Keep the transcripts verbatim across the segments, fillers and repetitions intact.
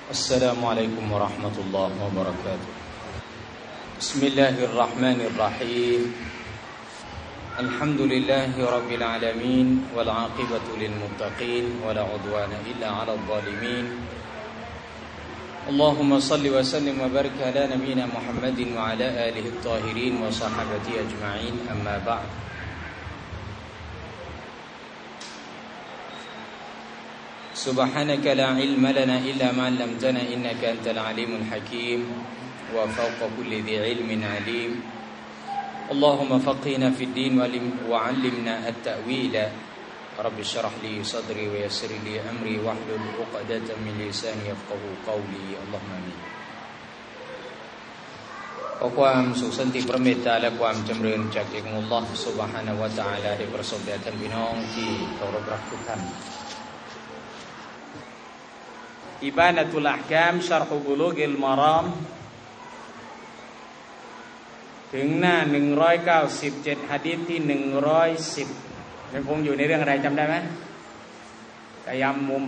السلام عليكم ورحمة الله وبركاته بسم الله الرحمن الرحيم الحمد لله رب العالمين والعاقبة للمتقين ولا عدوان إلا على الظالمين اللهم صل وسلم وبارك على نبينا محمد وعلى آله الطاهرين وصحبه أجمعين أما بعد سبحانك لا علم لنا إلا ما علمتنا إنك أنت العليم الحكيم وفوق كل ذي علم عليم اللهم فقهنا في الدين وعلمنا التأويل رب اشرح لي صدري ويسر لي أمري واحلل عقدة من لساني يفقهوا قولي اللهم آمينขอความสุขสันติพระเมตตาและความจำเริญจากเอกมุลลอฮ์ซุบฮานะฮูวะตะอาลาได้ประสบแด่ท่านพี่น้องที่เคารพรักทุกท่านอิบานะตุลอะห์กามชัรฮุบุลูกิลมาราม ถึงหน้าหนึ่งร้อยเก้าสิบเจ็ดหะดีษที่หนึ่งร้อยสิบยังคงอยู่ในเรื่องอะไรจำได้ไหมตัยัมมุม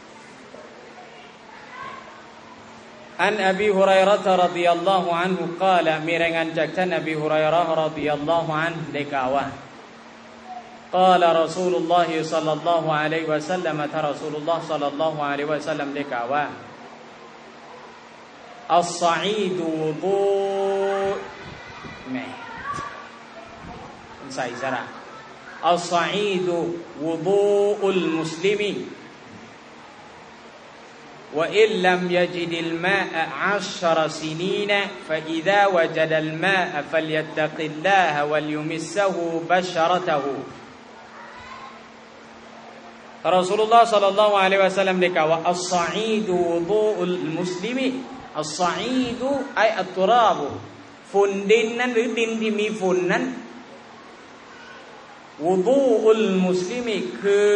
อันอบีฮุรัยเราะฮ์รอฎิยัลลอฮุอันฮุกล่าวมีรายงานจากท่านอบีฮุรัยเราะฮ์รอฎิยัลลอฮุอันฮุได้กล่าวว่า قال رسول الله صلى الله عليه وسلم ท่านรอซูลุลลอฮ์ صلى الله عليه وسلم ได้กล่าวว่าอัศศออีดุวุฎูแม่ใส่สระอัศศออีดุวุฎูอุลมุสลิมีوإن لم يجد الماء عشر سنين فإذا وجد الماء فليتق الله وليمسه بشرته รอซูลุลลอฮ์ ศ็อลลัลลอฮุอะลัยฮิวะซัลลัมได้กล่าวว่าอัศศออีดุวุฎูอุลมุสลิมีอัศศออีดุไออัตตุราบฝุ่นดินนั้นหรือดินที่มีฝุ่นนั้นวุฎูอุลมุสลิมีคือ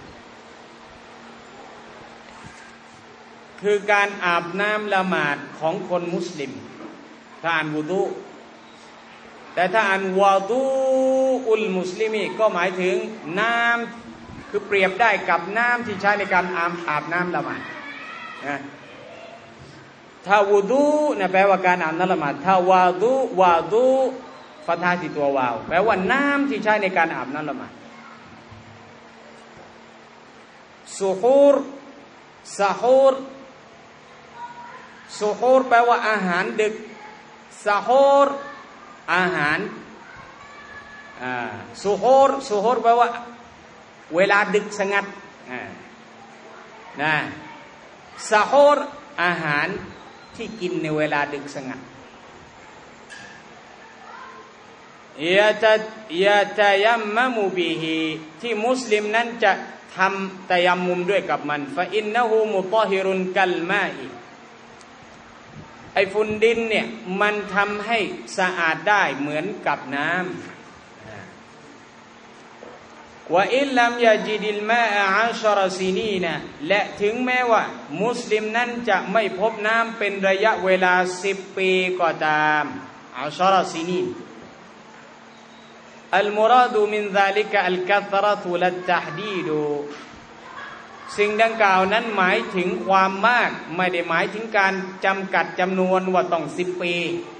คือการอาบน้ำละหมาดของคนมุสลิมถ้าอ่านวุฎูแต่ถ้าอ่านวะฎูอุลมุสลิมีก็หมายถึงน้ำคือเปรียบได้กับน้ำที่ใช้ในการอาบอาบน้ำละหมาดนะถ้าวุฎูนะแปลว่าการอาบน้ำละหมาดถ้าวะฎูวะฎูฟัตฮะที่ตัววาวแปลว่าน้ำที่ใช้ในการอาบน้ำละหมาดซุฮูรซะฮูรซุฮูรแปลว่าอาหารดึกซะฮูรอาหารอ่าซุฮูรซุฮูรแปลว่าเวลาดึกสงัดอ่านะซะฮูรอาหารที่กินในเวลาดึกสงัดยะตะยะตะยัมมะมุบิฮิที่มุสลิมนั้นจะทำตะยัมมุมด้วยกับมันฟะอินนะฮูมุฏอฮิรุนกัลมาอิไอฝุ่นดินเนี่ยมันทำให้สะอาดได้เหมือนกับน้ำวะอิลลัมยะจิดิลมาอะอัชรซินีนะและถึงแม้ว่ามุสลิมนั้นจะไม่พบน้ำเป็นระยะเวลาสิบปีก็ตามอัชรซินีนอัลมุราดูมินซาลิกะอัลกัธเราะตุลัตตะห์ดีดสิ่งดังกล่าวนั้นหมายถึงความมากไม่ได้หมายถึงการจำกัดจำนวนว่าต้องสิบปี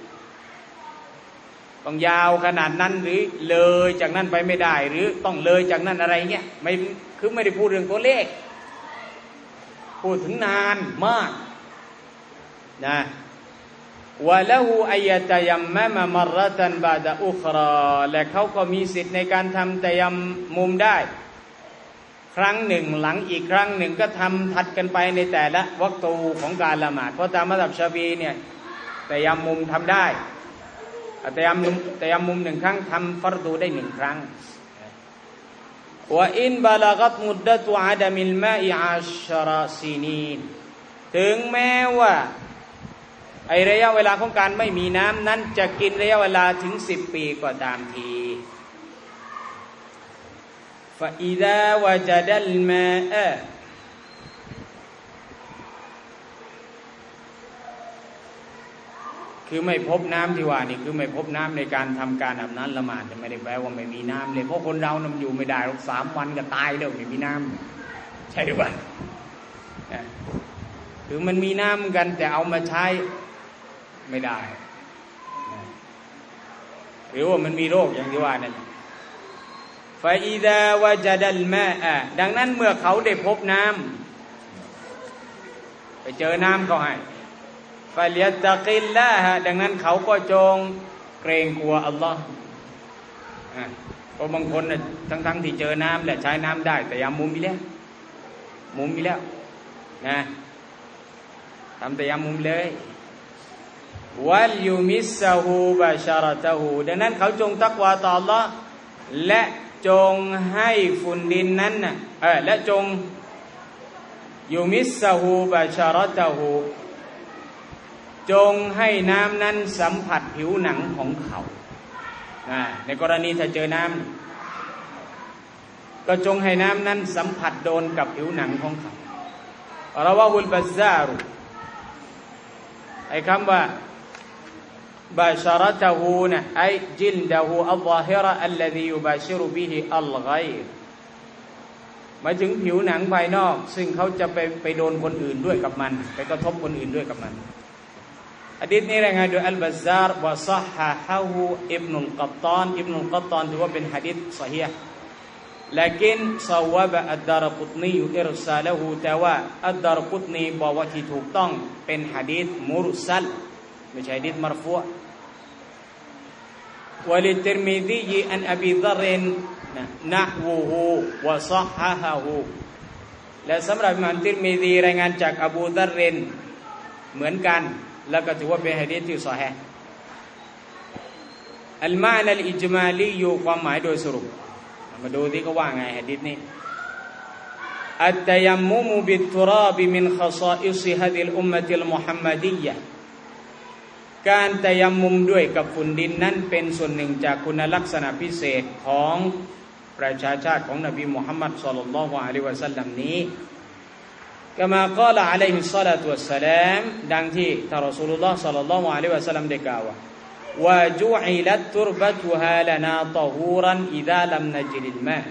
ต้องยาวขนาดนั้นหรือเลยจากนั้นไปไม่ได้หรือต้องเลยจากนั้นอะไรเงี้ยไม่คือไม่ได้พูดเรื่องตัวเลขพูดถึงนานมากนะวะละฮูอัยตะยัมมะมะมัรเราะตันบะดะอุคราและเขาก็มีสิทธิ์ในการทำตะยัมมุมได้ครั้งหนึ่งหลังอีกครั้งหนึ่งก็ทำถัดกันไปในแต่ละวักตูของการละหมาดเพราะตามมัซฮับชาฟีอีเนี่ยตะยัมมุมทำได้ตะยัมมุมตะยัมมุมหนึ่งครั้งทำฟัรดูได้หนึ่งครั้งวะอินบะละกัตมุดดะตุอะดะมิลมาอิอัชรซินีนถึงแม้ว่าไอระยะเวลาของการไม่มีน้ำนั้นจะกินระยะเวลาถึงสิบปีก็ตามทีฟะอิซาวะจะดัลมาอะคือไม่พบน้ำที่ว่านี่คือไม่พบน้ำในการทำการอาบน้ำละหมาดไม่ได้แปลว่าไม่มีน้ำเลยเพราะคนเรานำอยู่ไม่ได้หรอกสามวันก็ตายแล้วไม่มีน้ำใช่หรือเปล่าคือมันมีน้ำกันแต่เอามาใช้ไม่ได้หรือว่ามันมีโรคอย่างที่ว่านั่นฟาอิดาวะจัดัลมาอะดังนั้นเมื่อเขาได้พบน้ำไปเจอน้ำเขาให้ฟาลิยัตตะกิลลาฮะดังนั้นเขาก็จงเกรงกลัวอัลลอฮ์เพราะบางคนน่ะทั้งๆที่เจอน้ำแหละใช้น้ำได้แต่ยามมุมมีแล้วมุมมีแล้วนะทำแต่ยามมุมเลยวัลยูมิสซาฮูบะชาระตะฮูดังนั้นเขาจงตักวาต่ออัลลอฮ์และจงให้ฝุ่นดินนั้นน่ะเออและจงยูมิสซาฮูบะชาระตะฮูจงให้น้ำนั้นสัมผัสผิวหนังของเขาในกรณีถ้าเจอน้ำก็จงให้น้ำนั้นสัมผัสโดนกับผิวหนังของเขาเราว่าอุลบัซซารุไอ้คำว่าบาชาระตะฮูนะไอจิลดะฮูอัลซาฮิระอัลลซียุบาชิรุบิฮิอัลฆอยรหมายถึงผิวหนังภายนอกซึ่งเขาจะไปไปโดนคนอื่นด้วยกับมันไปกระทบคนอื่นด้วยกับมันหะดีษนี้รายงานโดยอัลบัซซาร์วะซอฮะฮะฮูอิบนุลกัตตานอิบนุลกัตตานถือว่าเป็นหะดีษซอฮีฮ์لكن صواب الدارقطني إرساله แต่ว่าอัดดารกุตนีบอกว่าที่ถูกต้องเป็นหะดีษมุรซัลไม่ใช่หะดีษมัรฟูอ์وللترمذي عن أبي ذر نحوه وصححه และสำหรับอิหม่ามติรมิซีรายงานจากอบูซัรเหมือนกันแล้วก็ถือว่าเป็นหะดีษที่ซอฮีฮ์อัลมานะอัลอิจมาลีอยู่ความหมายโดยสรุปมาดูที่เขาว่าไงหะดีษนี้อัตตัยัมมุมุบิตตุราบมินคอซาอิซฮะดิลอุมมะติลมุฮัมมัดียะห์การตัยัมมุมด้วยกับฝุ่นดินนั้นเป็นส่วนหนึ่งจากคุณลักษณะพิเศษของประชาชาติของนบีมุฮัมมัดศ็อลลัลลอฮุอะลัยฮิวะซัลลัมนี้กะมากาลอะลัยฮิศศอลาตุวัสสลามดังที่ท่านรอซูลุลลอฮ์ศ็อลลัลลอฮุอะลัยฮิวะซัลลัมได้กล่าวว่าوجعلت تربتها لنا طهورا إذا لم نجد الماء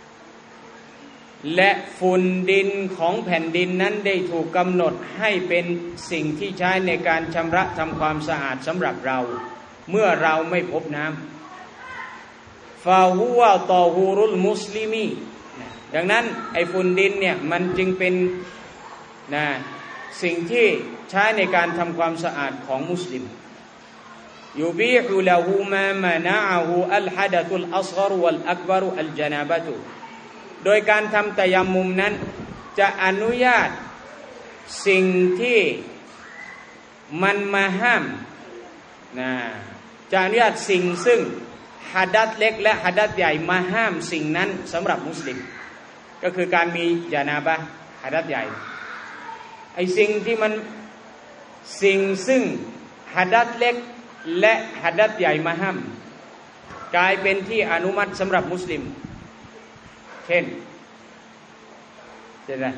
และฝุ่นดินของแผ่นดินนั้นได้ถูกกำหนดให้เป็นสิ่งที่ใช้ในการชำระทำความสะอาดสำหรับเราเมื่อเราไม่พบน้ำฟาฮุวะตอฮูรุลมุสลิมีดังนั้นไอ้ฝุ่นดินเนี่ยมันจึงเป็นนะสิ่งที่ใช้ในการทำความสะอาดของมุสลิมยุบีฮุละฮูมามะนะอะฮูอัลฮะดะตุลอัศฆอรวัลอักบารุอัลญะนาบะตุโดยการทำตัยัมมุมนั้นจะอนุญาตสิ่งที่มันมาห้ามนะจะอนุญาตสิ่งซึ่งหะดัษเล็กและหะดัษใหญ่มาห้ามสิ่งนั้นสำหรับมุสลิมก็คือการมีญะนาบะห์หะดัษใหญ่ไอ้สิ่งที่มันสิ่งซึ่งหะดัษเล็กและหะดัษใหญ่มาห้ามกลายเป็นที่อนุมัติสำหรับมุสลิมเช่นเช่นอะไร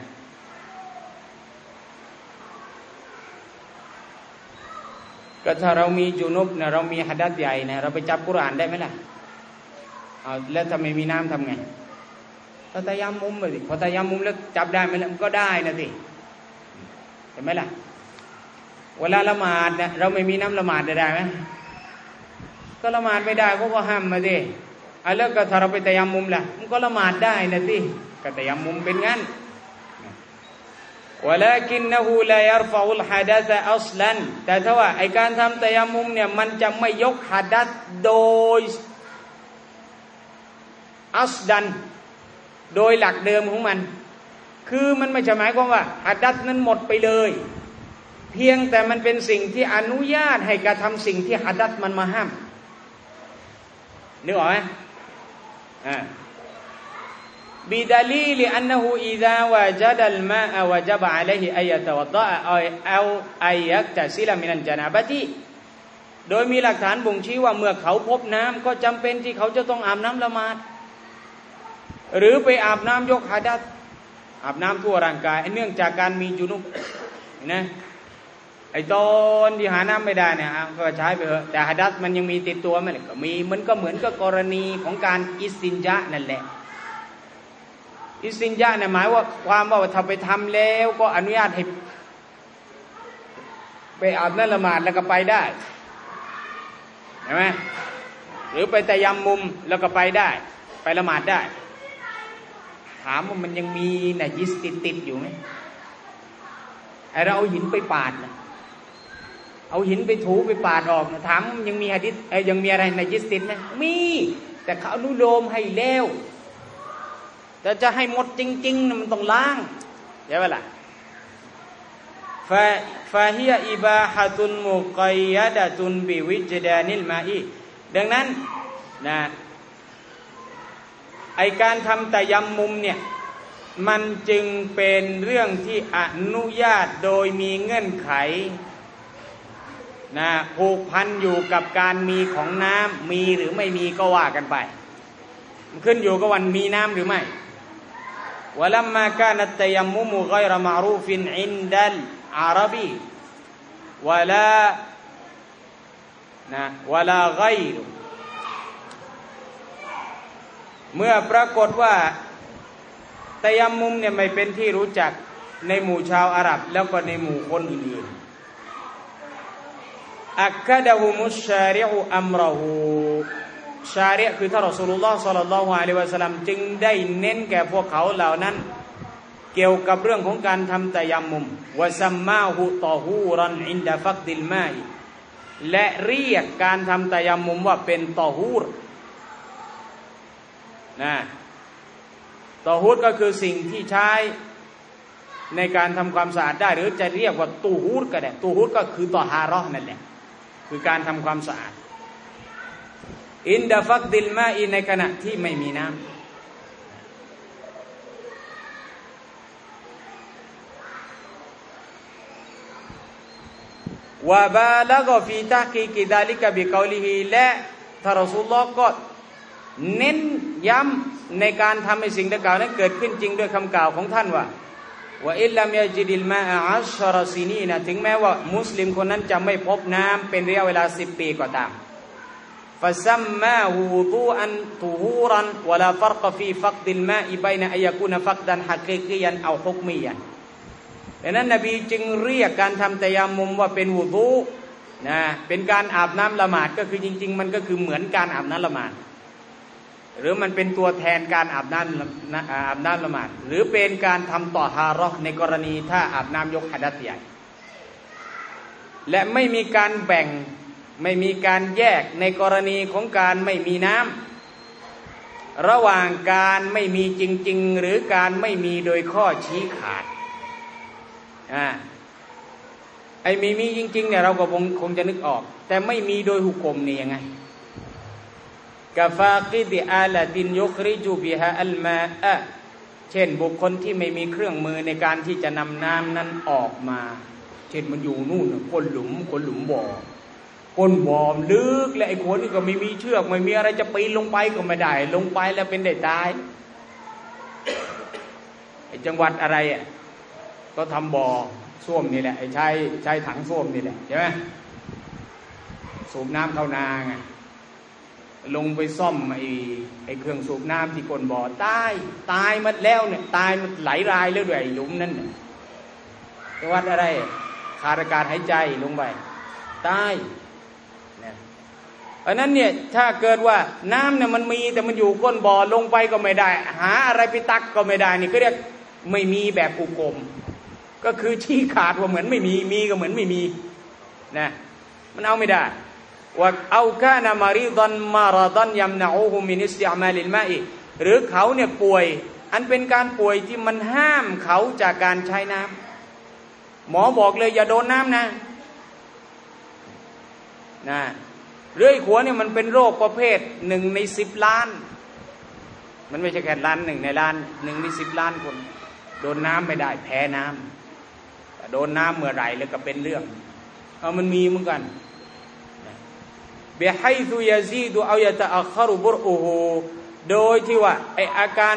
ก็ถ้าเรามีจุนุบนะเรามีหะดัษใหญ่นะเราไปจับกุรอานได้ไหมล่ะเอาแล้วถ้าไม่มีน้ำทำไงก็ตัยัมมุมไปสิพอตัยัมมุมแล้วจับได้ไหมล่ะมันก็ได้นะสิเห็นไหมล่ะเวลาละหมาดเนี่ยเราไม่มีน้ำละหมาดได้ไหมก็ละหมาดไม่ได้เพราะว่าห้ามมาดิอ่ะแล้วก็ถ้าเราไปตัยัมมุมล่ะมันก็ละหมาดได้นะสิก็ตัยัมมุมเป็นงั้นولكنه لا يرفع الحدث اصلا แต่ถ้าว่าไอ้การทำตัยัมมุมเนี่ยมันจะไม่ยกหะดัษโดยอัสดันโดยหลักเดิมของมันคือมันไม่ใช่หมายความว่าหะดัษนั้นหมดไปเลยเพียงแต่มันเป็นสิ่งที่อนุญาตให้กระทำสิ่งที่หะดัษมันมาห้ามนึกออกไหมอ่าบิดาลีลิอันนะฮูอิซาวะจัดัลมาอะวะจับอะลัยฮิอัยยะตะวัฎฎอเอาเอาอัยยักตะซิลมินัลญะนาบะติโดยมีหลักฐานบ่งชี้ว่าเมื่อเขาพบน้ำก็จำเป็นที่เขาจะต้องอาบน้ำละหมาดหรือไปอาบน้ำยกหะดัษอาบน้ำทั่วร่างกายเนื่องจากการมีจุนุบนะไอ้ตอนที่หาน้ำไม่ได้เนี่ยก็ใช้ไปเถอะแต่หะดัษมันยังมีติดตัวไหมก็มีมันก็เหมือนกับกรณีของการอิสตินญะนั่นแหละอิสตินญะเนี่ยหมายว่าความว่าถ้าไปทำแล้วก็อนุญาตให้ไปอาบน้ำละหมาดแล้วก็ไปได้ใช่ไหมหรือไปตะยัมมุมแล้วก็ไปได้ไปละหมาดได้ถามว่ามันยังมีนะยิสติดติดอยู่ไหมไอเราเอาหินไปปาดนะเอาหินไปถูไปปาดออกนะถามยังมีหะดีษยังมีอะไรนะยิสติดไหมมีแต่เขาอนุโลมให้แล้วแต่จะให้หมดจริงๆนะมันต้องล้างใช่ไหมล่ะฟาฟาฮิยอิบาฮะตุนมุกัยยะดะตุนบิวิจดานิลมาอีดังนั้นนะไอการทำตะยัมมุมเนี่ยมันจึงเป็นเรื่องที่อนุญาตโดยมีเงื่อนไขนะผูกพันอยู่กับการมีของน้ำมีหรือไม่มีก็ว่ากันไปมันขึ้นอยู่กับวันมีน้ำหรือไม่วะลัมมากานัตตะยัมมุมฆอยรมะรูฟินอินดัลอารบีวะลานะวะลาฆอยรเมื่อปรากฏว่าตะยัมมุมเนี่ยไม่เป็นที่รู้จักในหมู่ชาวอาหรับแล้วก็ในหมู่คนอื่นๆอักกะดะฮุมุชชาริอุอัมรอฮูชาริอคือท่านรอซูลุลลอฮ์ศ็อลลัลลอฮุอะลัยฮิวะซัลลัมจึงได้เน้นแก่พวกเขาเหล่านั้นเกี่ยวกับเรื่องของการทำตะยัมมุมวะซัมมาฮูตอฮูรันอินดะฟักดิลมาอิและเรียกการทำตะยัมมุมว่าเป็นตอฮูรนะตอฮูรก็คือสิ่งที่ใช้ในการทำความสะอาดได้หรือจะเรียกว่าตูฮูรก็ได้ตูฮูรก็คือตอฮาเราะห์นั่นแหละคือการทำความสะอาดอินดะฟักดิลมาอิในขณะที่ไม่มีน้ำวะบาละกอฟีตะกีกิดาลิกะบิกอลิฮิและท่านรอซูลุลลอฮ์ก็เน้นย้ำในการทำให้สิ่งดังกล่าวนั้นเกิดขึ้นจริงด้วยคำกล่าวของท่านว่าว่าอิลลัมยะจิดิลมาอะอัชรอซินีนะถึงแม้ว่ามุสลิมคนนั้นจะไม่พบน้ำเป็นระยะเวลาสิบปีก็ตามฟะซัมมาฮูตูอันตูฮูรันวะลาฟัรกฟีฟักดิลมาอิบัยนะอัยกูนฟักดันฮะกีกียันเอาฮุกมียันดังนั้นนบีจึงเรียกการทำตะยัมมุมว่าเป็นวุดูนะเป็นการอาบน้ำละหมาดก็คือจริงๆมันก็คือเหมือนการอาบน้ำละหมาดหรือมันเป็นตัวแทนการอาบน้ำอาบน้ำละหมาดหรือเป็นการทำต่อฮาเราะห์ในกรณีถ้าอาบน้ำยกหะดัษใหญ่และไม่มีการแบ่งไม่มีการแยกในกรณีของการไม่มีน้ำระหว่างการไม่มีจริงๆหรือการไม่มีโดยข้อชี้ขาดอ่าไอ้มีมีจริงๆเนี่ยเราก็คงคงจะนึกออกแต่ไม่มีโดยหุกมนี่ยังไงกะฟากิดอาลาตินยุคริจูบิฮาอัลมาอะเช่นบุคคลที่ไม่มีเครื่องมือในการที่จะนำน้ำนั้นออกมาเช่นมันอยู่นู่นก้นหลุมก้นหลุมบ่อก้นบ่อลึกและไอ้คนนี่ก็ไม่มีเชือกไม่มีอะไรจะปีนลงไปก็ไม่ได้ลงไปแล้วเป็นได้ตายไอ้จังหวัดอะไรอ่ะก็ทำบ่อส้วมนี่แหละไอ้ใช้ใช้ถังส้วมนี่แหละใช่ไหมสูบน้ำเข้านาไงลงไปซ่อมไอ้ไอ้เครื่องสูบน้ำที่ก้นบ่อตายตายมันแล้วเนี่ยตายมันไหลรายแล้วด้วยไอ้หลุมนั้นเนี่ยจังหวัดอะไรขาดอากาศหายใจลงไปตายเนี่ยเพราะนั้นเนี่ยถ้าเกิดว่าน้ำเนี่ยมันมีแต่มันอยู่ก้นบ่อลงไปก็ไม่ได้หาอะไรไปตักก็ไม่ได้นี่ก็เรียกไม่มีแบบอุกมก็คือชี้ขาดว่าเหมือนไม่มีมีก็เหมือนไม่มีนะมันเอาไม่ได้ว่าเอากานามาริดันมารดันยัมนะอูฮุมินิสติอามาลิลมาอิหรือเขาเนี่ยป่วยอันเป็นการป่วยที่มันห้ามเขาจากการใช้น้ำหมอบอกเลยอย่าโดนน้ำนะนะเรื่อยขัวเนี่ยมันเป็นโรคประเภทหนึ่งในสิบล้านมันไม่ใช่แค่ล้านหนึ่งในล้านหนึ่งในสิบล้านคนโดนน้ำไม่ได้แพ้น้ำโดนน้ำเมื่อไหร่แล้วก็เป็นเรื่องเอามันมีเหมือนกันบิไฮซุยาซีดูเอายะตะอัคคารุบุรอูฮูโดยที่ว่าไออาการ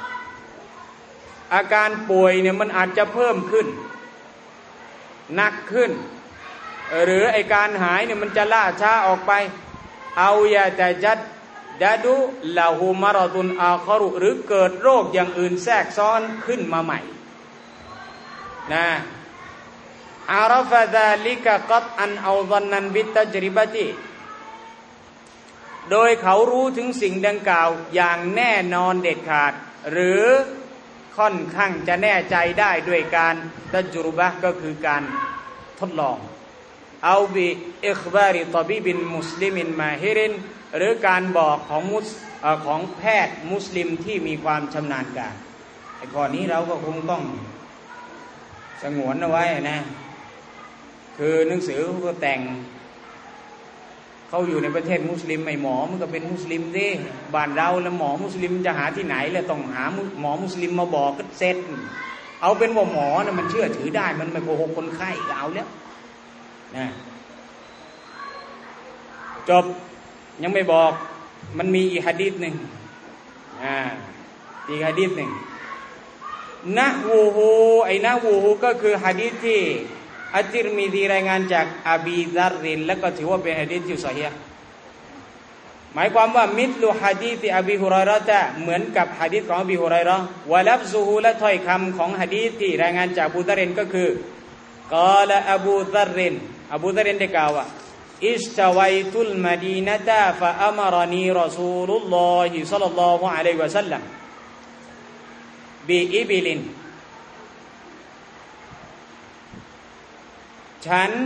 อาการป่วยเนี่ยมันอาจจะเพิ่มขึ้นหนักขึ้นหรือไอการหายเนี่ยมันจะล่าช้าออกไปเอายะตะจัดดาดูลาหูมารอตุนอาคารุหรือเกิดโรคอย่างอื่นแทรกซ้อนขึ้นมาใหม่นะอาราฟะซาลิกะกัตอันเอาซันนันบิตตัจริบะติโดยเขารู้ถึงสิ่งดังกล่าวอย่างแน่นอนเด็ดขาดหรือค่อนข้างจะแน่ใจได้ด้วยการตัจรุบะห์ก็คือการทดลองเอาบิอิคบาริตอบีบินมุสลิมินมาฮิรินหรือการบอกของมุสของแพทย์มุสลิมที่มีความชำนาญการไอ้ข้อนี้เราก็คงต้องสงวนเอาไว้นะคือหนังสือเขาก็แต่งเขาอยู่ในประเทศมุสลิมไอ้หมอมันก็เป็นมุสลิมดิบ้านเราแล้วหมอมุสลิมจะหาที่ไหนแล้วต้องหาหมอมุสลิมมาบอกก็เสร็จเอาเป็นว่าหมอนะมันเชื่อถือได้มันไม่โกหกคนไข้ก็เอาแล้วนะจบยังไม่บอกมันมีอีกหะดีษหนึ่งอ่าอีกหะดีษหนึ่งนะวูฮูไอ้นะวูฮูก็คือหะดีษที่อัตติรมิซีรายงานจากอบีซัรรินและก็ถือว่าเป็นหะดีษที่ซอฮีฮ์หมายความว่ามิธลุหะดีษอบีฮุรอยเราะฮ์เหมือนกับหะดีษของอบีฮุรอยเราะฮ์วะลัฟซุฮูและถ้อยคำของหะดีษที่รายงานจากอบูซัรรินก็คือกาลอบูซัรรินอบูซัรรินได้กล่าวว่าอิสตาวัยตุลมะดีนะตะฟะอัมรนีรอซูลุลลอฮิศ็อลลัลลอฮุอะลัยฮิวะซัลลัมบิอิบิลินฉัน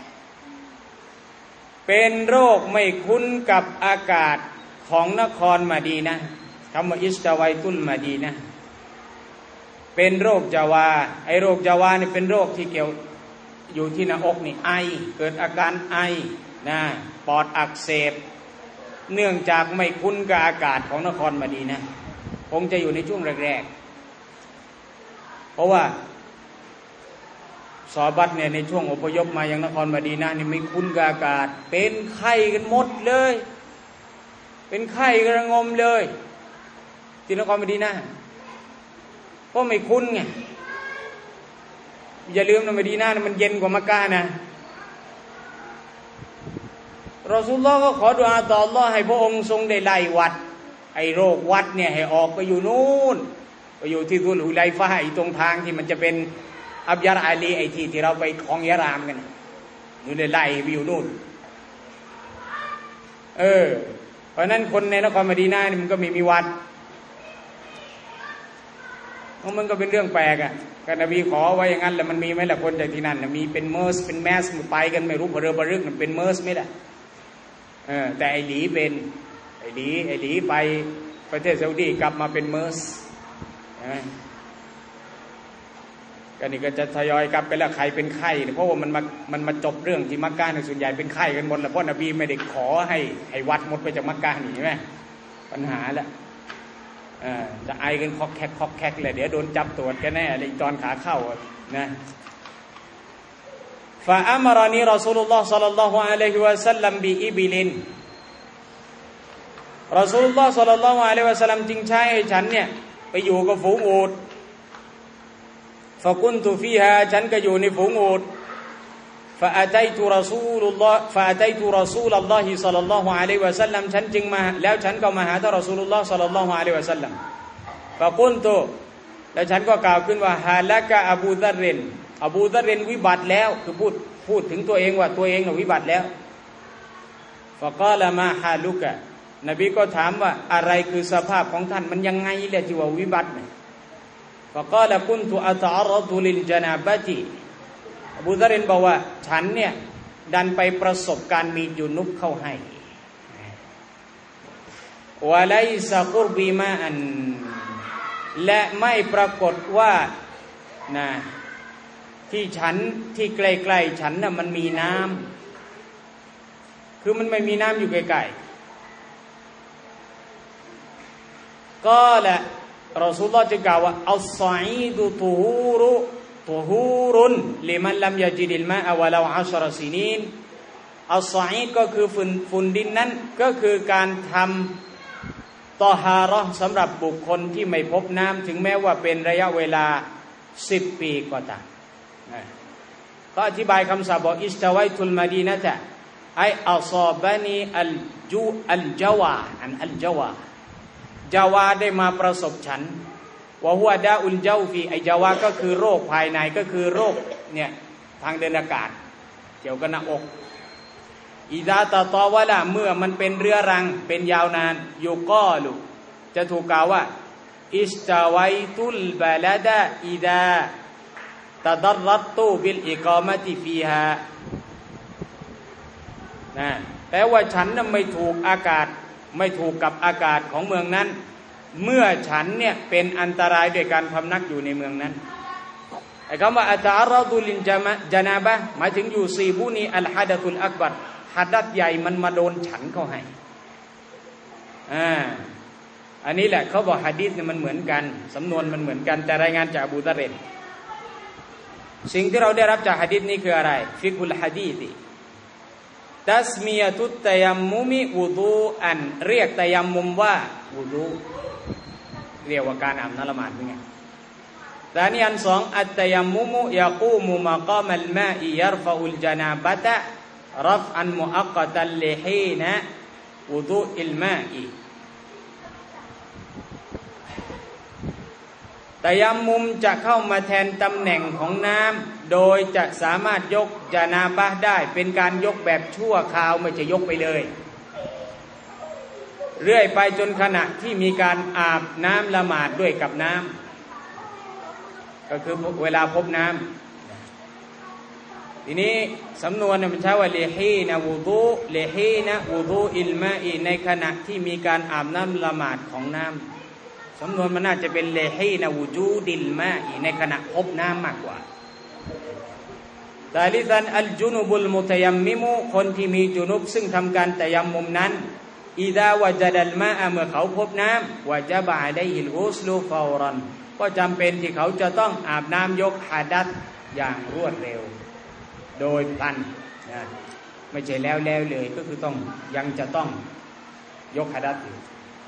เป็นโรคไม่คุ้นกับอากาศของนครมะดีนะห์คำว่าอิสตาวัยตุลมะดีนะห์เป็นโรคจาวาไอโรคจาวานี่เป็นโรคที่เกี่ยวอยู่ที่หน้าอกนี่ไอเกิดอาการไอนะปอดอักเสบเนื่องจากไม่คุ้นกับอากาศของนครมะดีนะห์คงจะอยู่ในช่วงแรกๆเพราะว่าซอฮาบะห์เนี่ยในช่วงอพยพมายังนครมะดีนะห์นี่ไม่คุ้นกับอากาศเป็นไข้กันหมดเลยเป็นไข้กระงมเลยที่นครมะดีนะห์เพราะไม่คุ้นไงอย่าลืมนะมะดีนะห์มันเย็นกว่ามักกะห์นะรอซูลุลลอฮ์ก็ขอดุอาต่ออัลเลาะห์ให้พระองค์ทรงได้ไล่วัดไอ้โรควัดเนี่ยให้ออกไปอยู่นู่นไปอยู่ที่ซุลฮุไลฟะห์ไอ้ตรงทางที่มันจะเป็นอับยาร์อาลีไอ้ที่ที่เราไปคลองยะรามกันอยู่ได้ไล่ไปอยู่นู่นเออเพราะนั้นคนในนครมะดีนะห์นี่มันก็ไม่มีวัดมันก็เป็นเรื่องแปลกอ่ะก็นบีขอไว้อย่างนั้นแหละมันมีไหมล่ะคนจากที่นั่นน่ะมีเป็นเมอร์สเป็นแมสไปกันไม่รู้เบอร์เบอร์รึกมันเป็นเมอร์สไหมล่ะเออแต่ไอ้หลีเป็นไอ้หลีไอ้หลีไปประเทศซาอุดีกลับมาเป็นเมอร์สใช่ไหมก็นี่ก็จะทยอยกลับไปแล้วใครเป็นไข้เพราะว่ามันมามันมาจบเรื่องที่มักกะห์ในส่วนใหญ่เป็นไข้กันหมดแล้วเพราะนบีไม่ได้ขอให้ให้วัดหมดไปจากมักกะห์นี่ใช่ไหมปัญหาละจะไอกันคอกแคกคอกแคกเลยเดี๋ยวโดนจับตรวจกันแน่เลยตอนขาเข้านะฟาอัมรนีรอซูลุลลอฮ์ศ็อลลัลลอฮุอะลัยฮิวะซัลลัมบิอิบิลินรอซูลุลลอฮ์ศ็อลลัลลอฮุอะลัยฮิวะซัลลัมจึงใช้ให้ฉันเนี่ยไปอยู่กับฝูงอูฐฟะกุนตุฟีฮาฉันก็อยู่ในฝูงอูฐฟาอัตัยตุรอซูลุลลอฮ์ฟาอัตัยตุรอซูลุลลอฮิศ็อลลัลลอฮุอะลัยฮิวะซัลลัมฉันจึงมาแล้วฉันก็มาหาท่านรอซูลุลลอฮ์ศ็อลลัลลอฮุอะลัยฮิวะซัลลัมฟากุนตุแล้วฉันก็กล่าวขึ้นว่าฮาละกะอบูซัรรินอบูซัรรินวิบัติแล้วคือพูดพูดถึงตัวเองว่าตัวเองน่ะวิบัติแล้วฟะกาลามาฮาลุกะนบีก็ถามว่าอะไรคือสภาพของท่านมันยังไงแหละที่ว่าวิบัติเนี่ยฟะกาลากุนตุอะตะอัรฎุลิลญะนาบะติอบูซัรรินบอกว่าฉันเนี่ยดันไปประสบการมีจุนุบเข้าให้วะไลซะกุรบิมาอันและไม่ปรากฏว่านะที่ฉันที่ใกล้ๆฉันน่ะมันมีน้ำคือมันไม่มีน้ำอยู่ใกล้ๆก็แหละรอซูลุลลอฮ์จึงกล่าวว่าอัศฏอีดุตุฮูรุตุฮูรุนลิมันลัมยะจิดิลมาอะวะลาอัชรซินีนอัศฏอีดก็คือฝุ่นฝุ่นดินนั้นก็คือการทำตอฮาเราะห์สำหรับบุคคลที่ไม่พบน้ำถึงแม้ว่าเป็นระยะเวลาสิบปีก็ตามก็อธิบายคำศัพท์บอกอิสตาวัยตุลมะดีนะฮ์ไออัศอบะนีอัลจูอัลจาวาอันอัลจาวาจาวาได้มาประสบฉันวะฮุวะดาอุลเจ้าฟีไอจาวาก็คือโรคภายในก็คือโรคเนี่ยทางเดินอากาศเกี่ยวกับหน้าอกอิดาตะตอวะละเมื่อมันเป็นเรื้อรังเป็นยาวนานยูกอลุจะถูกกล่าวว่าอิสตาไวตุลบาลาดะอิดาตะดัรรัตตุบิลอิกามะติฟีฮานะแปลว่าฉันนั้นไม่ถูกอากาศไม่ถูกกับอากาศของเมืองนั้นเมื่อฉันเนี่ยเป็นอันตรายด้วยการพำนักอยู่ในเมืองนั้นไอ้คำว่าอัตอาราดุลินจามะจานาบะหมายถึงอยู่ซีบุนีอัลฮัดะตุลอักบัรฮัดัตใหญ่มันมาโดนฉันเข้าให้อ่าอันนี้แหละเขาบอกหะดีษเนี่ยมันเหมือนกันสำนวนมันเหมือนกันแต่รายงานจากอบูดะรสิ่งที่เราได้รับจากหะดีษนี้คืออะไรฟิกุลหะดีษตัสมียะตุตตัยัมมุมิวุดูอันเรียกตัยัมมุมว่าวุดูเรียกว่าการอาบน้ำละหมาดนี่ไงแต่นี่อันสองอัตตัยัมมุมุยะกูมุมะกามัลมาอิยัรฟะอุลจานาบะตะรัฟอันมุอักกะตัลลิฮีนะวุดูอิลมาอิตัยัมมุมจะเข้ามาแทนตำแหน่งของน้ำโดยจะสามารถยกจานาบะห์ได้เป็นการยกแบบชั่วคราวไม่จะยกไปเลยเรื่อยไปจนขณะที่มีการอาบน้ำละหมาดด้วยกับน้ำก็คือเวลาพบน้ำทีนี้สำนวนมันใช้ว่าเลฮีนะวูดูเลฮีนะวูดูอิลมาอีในขณะที่มีการอาบน้ำละหมาดของน้ำสำนวนมันน่าจะเป็นเลฮีนะวูจูดิลมาอีในขณะพบน้ำมากกว่าตาลิซันอัลจุนุบุลมุตัยัมมิมุคนที่มีจุนุบซึ่งทำการตัยัมมุมนั้นอิดาวะจัดัลมาเมื่อเขาพบน้ำวะจะบะอะลัยฮิลอุสลูฟาวรันก็จำเป็นที่เขาจะต้องอาบน้ำยกหะดัษอย่างรวดเร็วโดยพลันนะไม่ใช่แล้วแล้วเลยก็คือต้องยังจะต้องยกหะดัษอยู่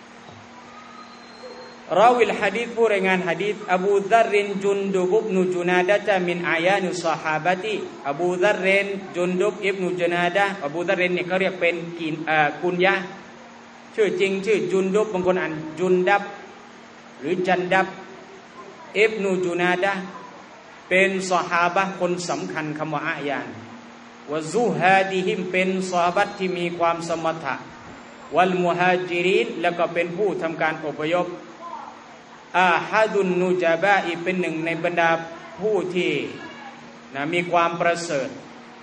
ราวิลหะดีษผู้รายงานหะดีษอบูซัรรินจุนดุบอิบนุจุนาดะห์มินอายานุศอฮาบะติอบูซัรรินจุนดุบอิบนุจุนาดะห์อบูซัรรินเนี่ยเขาเรียกเป็นกินเอ่อกุนยะชื่อจริงชื่อจุนดุบบางคนอ่านจุนดับหรือจันดับอิบนุจุนาดะห์เป็นซอฮาบะห์คนสำคัญคำว่าอายานวะซุฮาดิฮิมเป็นซอฮาบะห์ที่มีความสมถะวัลมุฮาจิรินแล้วก็เป็นผู้ทำการอพยพอาฮัดุนนูจาบะอีเป็นหนึ่งในบรรดาผู้ที่นะมีความประเสริฐ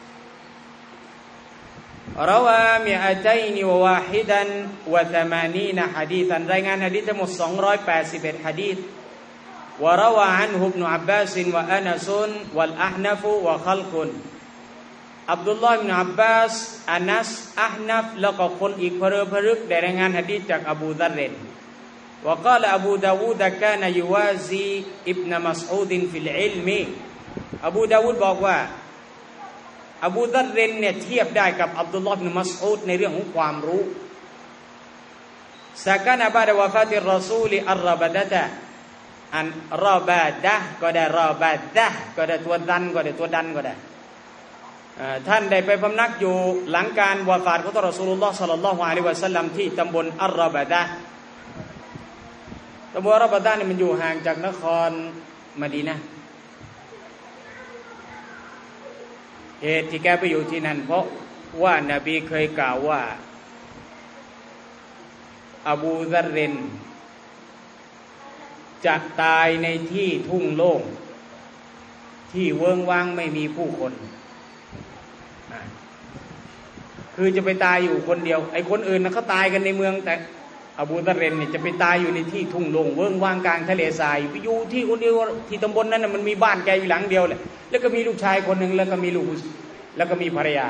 เราว่ามีอาจัยนิววาฮิดันวะตะมานีนะหะดีษรายงานหะดีษทั้งหมดสองร้อยแปดสิบเอ็ดหะดีษวะเราว่าอันฮุบนุอับบาสวะอานัสวัลอะฮนัฟวะคัลกุนอับดุลลอฮ์อิบนุอับบาสอานัสอะฮนัฟแล้วก็คนอีกเพลิดเพลิกได้รายงานหะดีษจากอบูซัรรินوقال أبو داود كان يوازي ابن مسعود في العلم อบูดาวูดบอกว่าอบูซัรรินเนี่ยเทียบได้กับอับดุลลอฮ์อิบนุมัสอูดในเรื่องของความรู้ซะกานะบะดะวะฟาติรรอซูลอัรรบะดะตะอันรอบะดะก็ได้รอบะดะก็ได้ตัวดันก็ได้ตัวดันก็ได้ท่านได้ไปพำนักอยู่หลังการวะฟาตของท่านรอซูลุลลอฮ์ศ็อลลัลลอฮุอะลัยฮิวะซัลลัมที่ตำบลอัรรบะดะตำบลอัรรบะดะนี่มันอยู่ห่างจากนครมะดีนะห์เหตุที่แกไปอยู่ที่นั่นเพราะว่านบีเคยกล่าวว่าอบูซัรรินจะตายในที่ทุ่งโล่งที่เวิ้งว้างไม่มีผู้คนคือจะไปตายอยู่คนเดียวไอ้คนอื่นนะเขาตายกันในเมืองแต่อบูซัรรินเนี่ยจะไปตายอยู่ในที่ทุ่งโล่งเวิ้งว้างกลางทะเลทรายไปอยู่ที่คนเดียวที่ตำบลนั้นน่ะมันมีบ้านแกอยู่หลังเดียวแหละแล้วก็มีลูกชายคนหนึ่งแล้วก็มีลูกแล้วก็มีภรรยา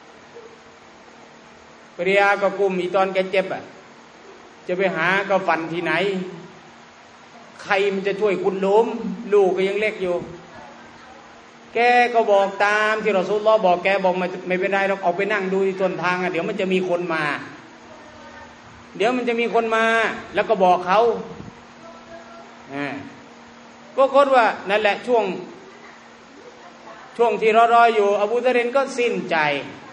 ภรรยาก็กุมอีตอนแกเจ็บอ่ะจะไปหาก็ฝันที่ไหนใครมันจะช่วยคุณล้มลูกก็ยังเล็กอยู่แกก็บอกตามที่รอซูลุลลอฮ์บอกแกบอกไม่ไม่เป็นไรเราออกไปนั่งดูที่ต้นทางอ่ะเดี๋ยวมันจะมีคนมาเดี๋ยวมันจะมีคนมาแล้วก็บอกเขาอ่าก็คิดว่านั่นแหละช่วงช่วงที่รอๆอยู่อบูซัรรินก็สิ้นใจ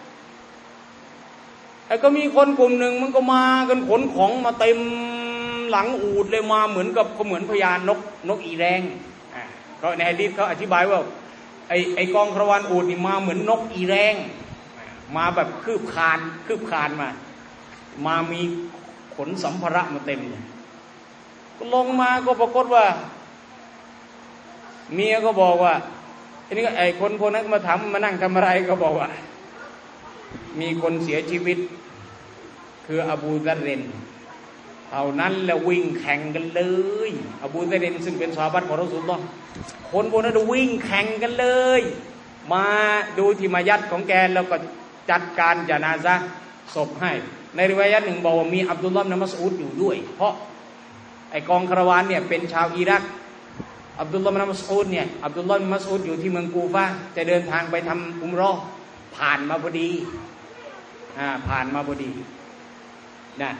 ไอ้ก็มีคนกลุ่มหนึ่งมันก็มากันขนของมาเต็มหลังอูฐเลยมาเหมือนกับก็เหมือนพญานกนกอีแรงอ่าก็ในหะดีษเขาอธิบายว่าไอไอกองคาราวานอูฐนี่มาเหมือนนกอีแรงมาแบบคืบคานคืบคานมามามีขนสัมภาระมาเต็มเลยลงมาก็ปรากฏว่าเมียก็บอกว่าทีนี้ไอ้คนคนนั้นมาถามมานั่งทำอะไรก็บอกว่ามีคนเสียชีวิตคืออบูซัรรินเท่านั้นแล้ววิ่งแข่งกันเลยอบูซัรรินซึ่งเป็นซอฮาบะห์ของรอซูลุลลอฮ์คนพวกนั้นวิ่งแข่งกันเลยมาดูที่มายัดของแกแล้วก็จัดการญะนาซะห์ศพให้ในริวายะห์หนึ่งบอกว่ามีอับดุลลอฮ์บินมัสอูดอยู่ด้วยเพราะไอกองคาราวานเนี่ยเป็นชาวอิรักอับดุลลอฮ์บินมัสอูดเนี่ยอับดุลลอฮ์บินมัสอูดอยู่ที่เมืองกูฟะห์จะเดินทางไปทำอุมเราะห์ผ่านมาพอดีอ่าผ่านมาพอดีนะ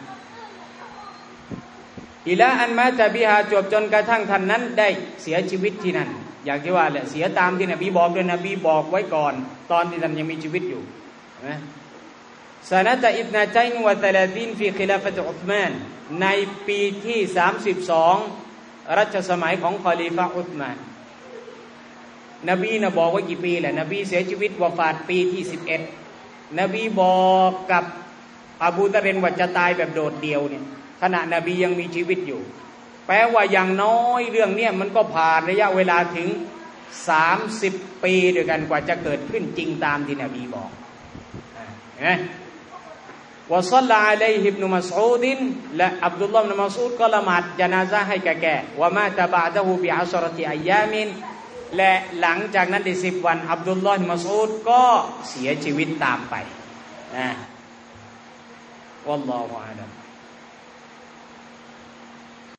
อิลาอันมาตะบิฮาจบจนกระทั่งท่านนั้นได้เสียชีวิตที่นั่นอย่างที่ว่าแหละเสียตามที่นบีบอกด้วยนบีบอกไว้ก่อนตอนที่ท่านยังมีชีวิตอยู่นะซะนะตะอิบนาตัยน์วะซะลาซีนฟีคิลาฟะตุอุษมานในปีที่สามสิบสองรัชสมัยของคอลิฟะห์อุษมานนบีนะบอกว่ากี่ปีแหละนบีเสียชีวิตวะฟาตปีที่สิบเอ็ดนบีบอกกับอบูซัรรินว่าจะตายแบบโดดเดี่ยวเนี่ยขณะนบียังมีชีวิตอยู่แปลว่าอย่างน้อยเรื่องนี้มันก็ผ่านระยะเวลาถึงสามสิบปีด้วยกันกว่าจะเกิดขึ้นจริงตามที่นบีบอกเห็นไหมวะศ็อลลาอะลัยฮิอิบนุมัสอูดและอับดุลลอฮ์บินมัสอูดก็ละหมาดญะนาซะห์ให้แก่แกวะมาตะบะดะฮูบิอัชรอติอัยยามินและหลังจากนั้นได้สิบวันอับดุลลอฮ์บินมัสอูดก็เสียชีวิตตามไปนะวัลลอฮุอะลัม